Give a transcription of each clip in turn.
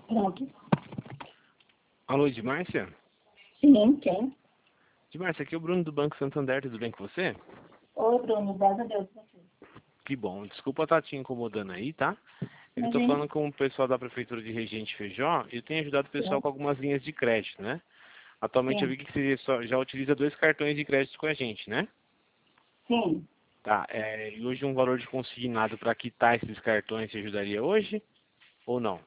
Pronto. Alô, Edmárcia? Sim, quem? Edmárcia, aqui é o Bruno do Banco Santander, tudo bem com você? Oi, Bruno, graças a Deus. Que bom, desculpa estar te incomodando aí, tá? Eu estou Imagina. falando com o pessoal da Prefeitura de Regente Feijó e eu tenho ajudado o pessoal Sim, com algumas linhas de crédito, né? Atualmente eu sim. vi que você já utiliza 2 cartões de crédito com a gente, né? Sim. Tá, e hoje um valor de consignado para quitar esses cartões te ajudaria hoje ou não?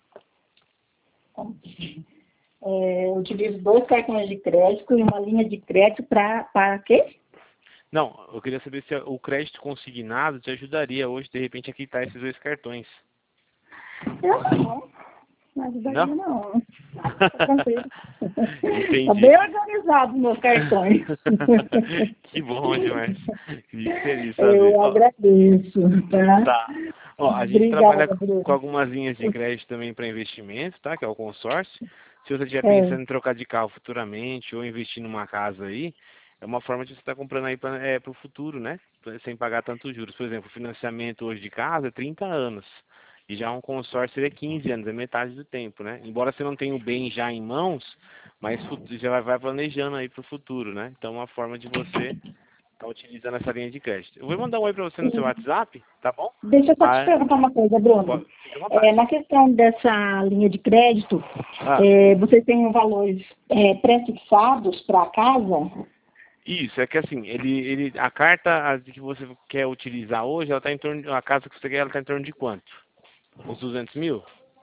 Eu utilizo 2 cartões de crédito e uma linha de crédito para quê? Não, eu queria saber se o crédito consignado te ajudaria hoje, de repente, a quitar esses 2 cartões. Eu não. Não Não? ajudaria, não. Tá tranquilo. Tá Entendi. bem organizado meus cartões. Que bom demais. Fico feliz de saber. Eu Ó, agradeço, tá? tá. Ó, a gente trabalha Obrigada, com Bruno. algumas linhas de crédito também para investimento, tá? Que é o consórcio. Se você estiver É, pensando em trocar de carro futuramente ou investir numa casa aí, é uma forma de você estar comprando aí para o futuro, né? Sem pagar tantos juros. Por exemplo, o financiamento hoje de casa é 30 anos. E já um consórcio seria 15 anos, é metade do tempo, né? Embora você não tenha o bem já em mãos, mas já vai planejando aí para o futuro, né? Então é uma forma de você estar utilizando essa linha de crédito. Eu vou mandar um oi para você no seu sim. WhatsApp, tá bom? Deixa eu só te Ah, perguntar uma coisa, Bruno. fica à vontade. Na questão dessa linha de crédito, Ah, vocês têm valores pré-fixados para a casa? isso, é que assim, a carta que você quer utilizar hoje, ela está em torno, a casa que você quer, ela está em torno de quanto? Uns 200 mil?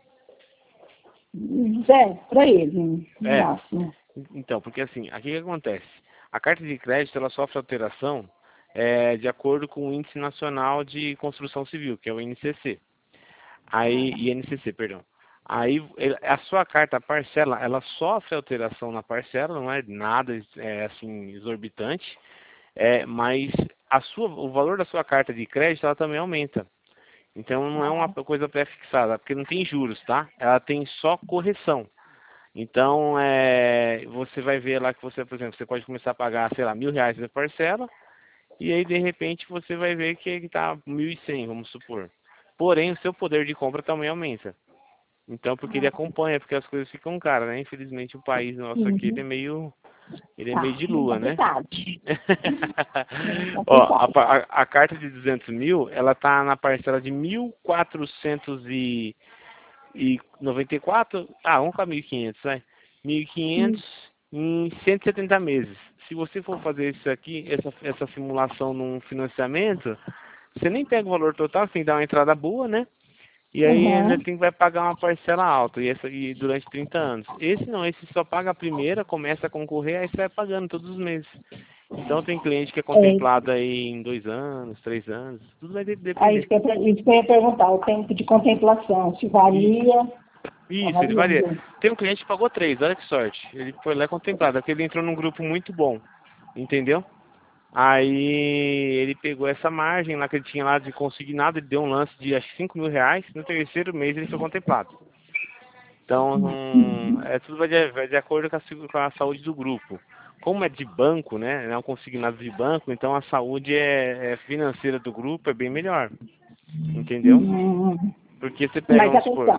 Para ele, no É, máximo. então, porque assim, aqui o que acontece? A carta de crédito, ela sofre alteração de acordo com o Índice Nacional de Construção Civil, que é o INCC. Aí, INCC, perdão. Aí, a sua carta a parcela, ela sofre alteração na parcela, não é nada assim exorbitante, mas o valor da sua carta de crédito, ela também aumenta. Então, não é uma coisa pré-fixada, porque não tem juros, tá? Ela tem só correção. Então, você vai ver lá que você, por exemplo, você pode começar a pagar, sei lá, R$ 1.000 de parcela, e aí, de repente, você vai ver que está 1.100, vamos supor. Porém, o seu poder de compra também aumenta. Então, porque ele acompanha, porque as coisas ficam caras, né? Infelizmente, o país nosso aqui, Uhum. ele é meio Tá, de bem lua, né? complicado. Bem Ó, complicado. a carta de 200 mil, ela tá na parcela de 1.494. Vamos para 1.500, vai. 1.500 em 170 meses. Se você for fazer isso aqui, essa simulação num financiamento, você nem pega o valor total, você tem que dar uma entrada boa, né? E aí ainda Uhum. vai pagar uma parcela alta, e durante 30 anos. Esse não, esse só paga a primeira, começa a concorrer, aí você vai pagando todos os meses. Então tem cliente que é É, contemplado aí em 2 anos, 3 anos, tudo vai isso depender. isso que eu ia perguntar, o tempo de contemplação, se E varia, tá isso, ele varia. variando. Tem um cliente que pagou 3, olha que sorte. Ele foi lá contemplado, porque ele entrou num grupo muito bom, entendeu? Aí ele pegou essa margem lá que ele tinha lá de consignado, ele deu um lance de acho que R$ 5.000, no terceiro mês ele foi contemplado. Então, tudo vai de acordo com a saúde do grupo. Como é de banco, né? É um consignado de banco, então a saúde financeira do grupo é bem melhor. Entendeu? Hum, Porque você pega, mas vamos supor.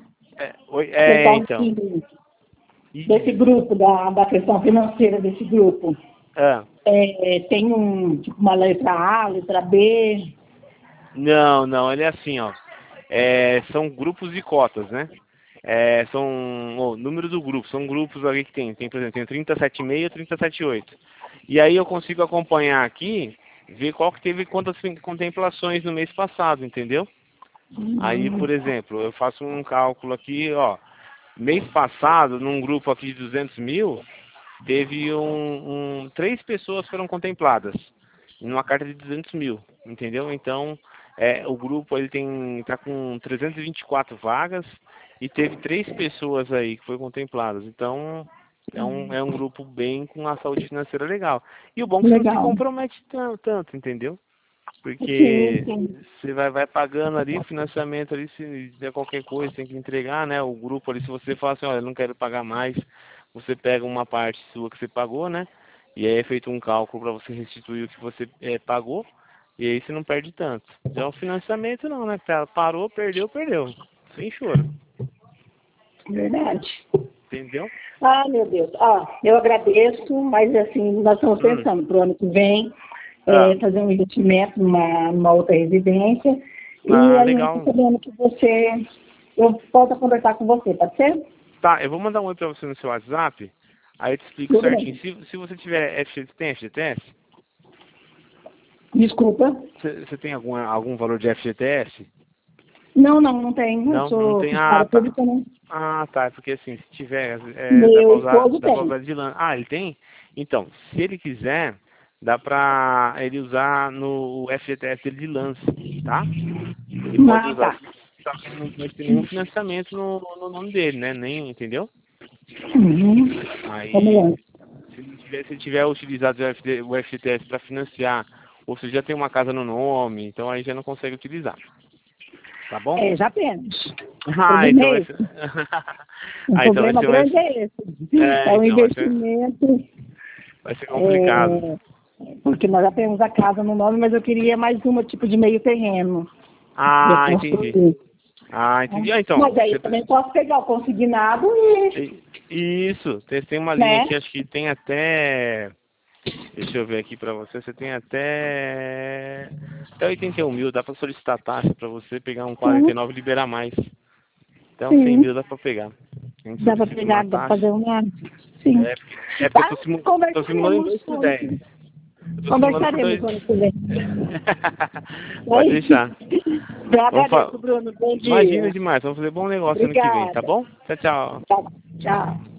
a questão Então. desse Isso. grupo, da questão financeira desse grupo, Ah, tem tipo, uma letra A, letra B. não, não, ele é assim, ó. São grupos de cotas, né? São o número do grupo, são grupos ali que tem, por exemplo, tem o 37,6 e o 37,8. E aí eu consigo acompanhar aqui, ver qual que teve quantas contemplações no mês passado, entendeu? Aí, por exemplo, eu faço um cálculo aqui, ó, mês passado, num grupo aqui de 200 mil, teve 3 pessoas foram contempladas numa carta de 200 mil, entendeu? Então, o grupo ele tá com 324 vagas e teve 3 pessoas aí que foram contempladas. Então, é um grupo bem com a saúde financeira legal. E o bom é que você não se Legal. compromete tanto, entendeu? Sim, Porque sim. você vai pagando ali, financiamento ali, se der qualquer coisa, tem que entregar, né? O grupo ali, se você fala assim, olha, não quero pagar mais, você pega uma parte sua que você pagou, né? E aí é feito um cálculo para você restituir o que você pagou, e aí você não perde tanto. Já o financiamento não, né? Parou, perdeu, perdeu. Sem choro. Verdade. Entendeu? Ah, meu Deus. Eu agradeço, mas assim, nós estamos pensando para o ano que vem fazer um investimento numa outra residência. E aí eu Legal. estou sabendo que eu volto a conversar com você, pode ser? Tá, eu vou mandar um oi pra você no seu WhatsApp, aí eu te explico Tudo certinho. bem. Se você tiver tem FGTS? Desculpa. Você tem algum valor de FGTS? Não tenho. Eu Não sou tem? funcionária Ah, tá. pública, né? Ah, tá. É porque assim, se tiver, Meu esposo dá pra tem. usar de lã. Ah, ele tem? Então, se ele quiser, dá pra ele usar no FGTS dele de lance, tá? Ele pode Ah, usar. tá. Só que não vai ter nenhum financiamento no nome dele, né? Nem, entendeu? Uhum. Vamos Aí, lá. se tiver utilizado o FGTS para financiar, ou se já tem uma casa no nome, então aí já não consegue utilizar. Tá bom? Já temos. O Ah, problema então é vai esse. ser. O Ah, então problema grande é esse. É um então investimento, vai ser complicado. porque nós já temos a casa no nome, mas eu queria mais um tipo de meio terreno. Eu Ah, entendi. construir. Ah, entendi. Ah, então, Mas aí eu também posso pegar o consignado isso, tem uma linha né? aqui, acho que tem até. Deixa eu ver aqui pra você, você tem até 81 mil, dá pra solicitar taxa pra você pegar um Sim, 49 e liberar mais. Então 100 sim. mil dá pra pegar. A gente Dá para solicita uma pegar, dá para taxa. fazer uma. Sim. É porque eu Tá? tô simulando em Conversaremos 2 por quando 10. Eu tô simulando por conversaremos 2. ano que vem. Pode Aí, deixar. eu Vamos agradeço, Bruno. Bom Imagina dia. demais, vamos fazer bom negócio ano que vem, tá Obrigada. bom? Tchau, tchau. Tchau. Tchau.